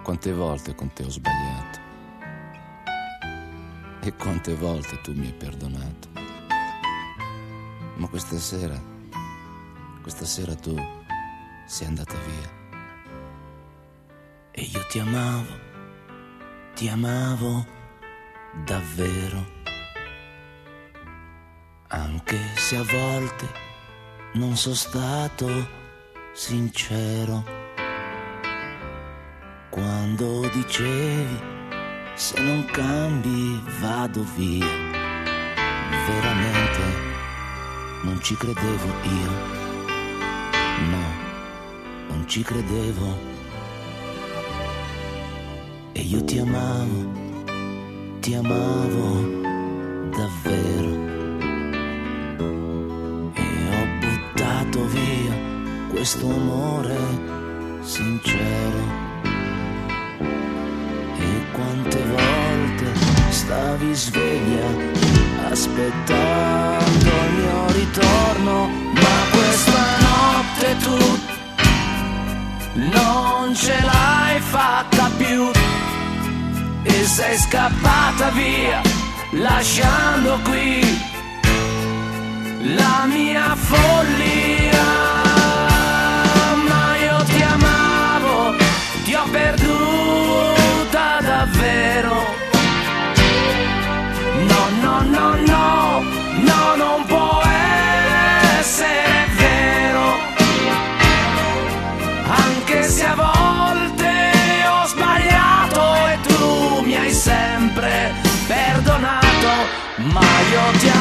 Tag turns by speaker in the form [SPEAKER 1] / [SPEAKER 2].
[SPEAKER 1] Quante volte con te ho sbagliato e quante volte tu mi hai perdonato. Ma questa sera tu sei andata via. E io ti amavo davvero, anche se a volte non sono stato sincero. Quando dicevi se non cambi vado via, veramente non ci credevo io, no, non ci credevo. E io ti amavo davvero, e ho buttato via questo amore sincero. Quante volte stavi sveglia aspettando il mio ritorno, ma questa notte tu non ce l'hai fatta più e sei scappata via lasciando qui la mia follia. Ma io ti amavo, ti ho perduta davvero. No, no, no, no, no, non può essere vero. Anche se a volte ho sbagliato e tu mi hai sempre perdonato, ma io ti amo